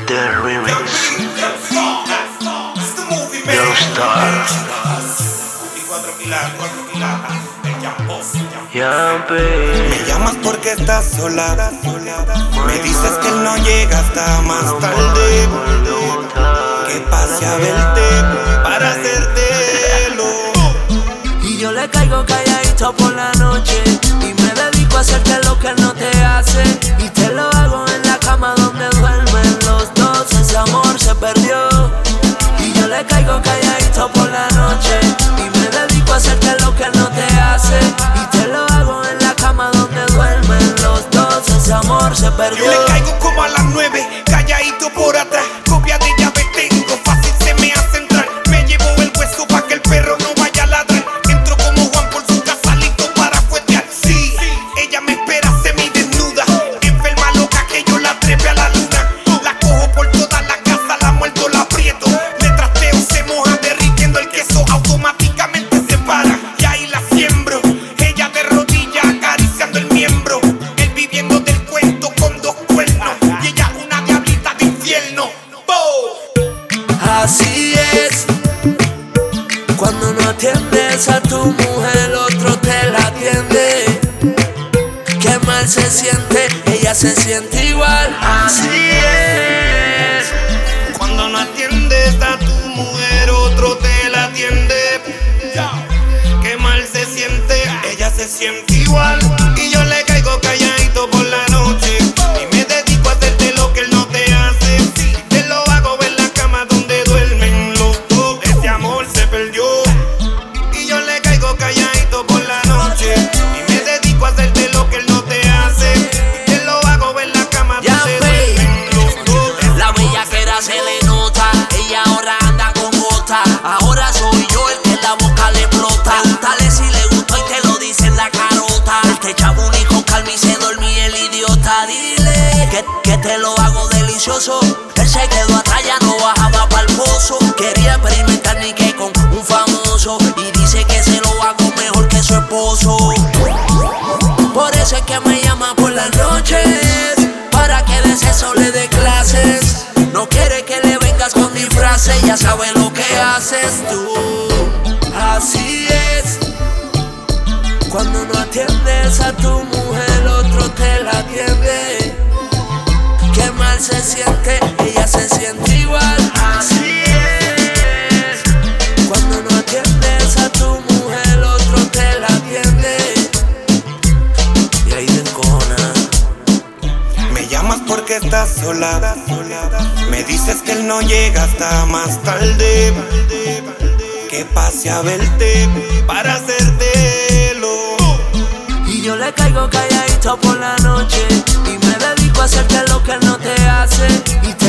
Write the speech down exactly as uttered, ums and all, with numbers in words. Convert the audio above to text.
The Remix. Youngstar. Me llamas porque estás sola. Me dices que él no llega hasta más tarde. Que pase a verte para hacértelo. Y yo le caigo calladito por la noche y me dedico a hacerte lo que él no te hace. Y te lo hago en la cama donde duermen los dos. Ese amor se perdió. Y yo le caigo calladito por la noche y me dedico a hacerte lo que él no te hace. Y te lo hago en la cama donde duermen los dos. Ese amor se perdió. Yo le caigo como a las nueve, calladito por atrás. Copia de llave tengo, fácil se me hace entrar. Me llevo el hueso pa' que el perro no vaya a ladrar. Entro como Juan por su casa, listo para fuetear. Sí, ella me espera semidesnuda, enferma loca que yo la trepe a la luna. La cojo por toda la casa, la muerto, la aprieto. Le trasteo, se moja derritiendo el queso, automáticamente se para. Y ahí la siembro, ella de rodillas acariciando el miembro. Él viviendo del cuento con dos cuernos y ella una diablita de infierno. Así es, cuando no atiendes a tu mujer, otro te la atiende. Qué mal se siente, ella se siente igual. Así es, cuando no atiendes a tu mujer, otro te la atiende. Qué mal se siente, ella se siente igual. Y yo le caigo calladito por la noche y me dedico a hacerte lo que él no te hace. Y te lo hago en la cama donde duermen los dos. Ese amor se perdió. Y yo le caigo calladito por la noche y me dedico a hacerte lo que él no te hace. Y te lo hago en la cama Ya donde ve. duermen los dos. La bellaquera se le nota, ella ahora anda con gota. Ahora soy yo el que la boca le explota. Pregúntale si le gustó y te lo dice en la carota. El que echaba un hijo calma y se dormía el idiota. Dile que, que te lo hago delicioso. Él se quedó atrás, ya no bajaba pa'l pozo. Quería experimentar ni que con un famoso y dice que se lo hago mejor que su esposo. Por eso es que me llama por las noches, para que de sexo le dé clases. No quiere que le vengas con disfraces, ya sabe lo que haces tú. Así es, cuando no atiendes a tu mujer, otro te la atiende. Qué mal se siente, ella se siente igual. Así es, cuando no atiendes a tu mujer, otro te la atiende. Y ahí te encojona. Me llamas porque estás sola. Me dices que él no llega hasta más tarde. Que pase a verte para hacértelo. Y yo le caigo calladito por la noche y me dedico a hacerte lo que él no te hace. Y te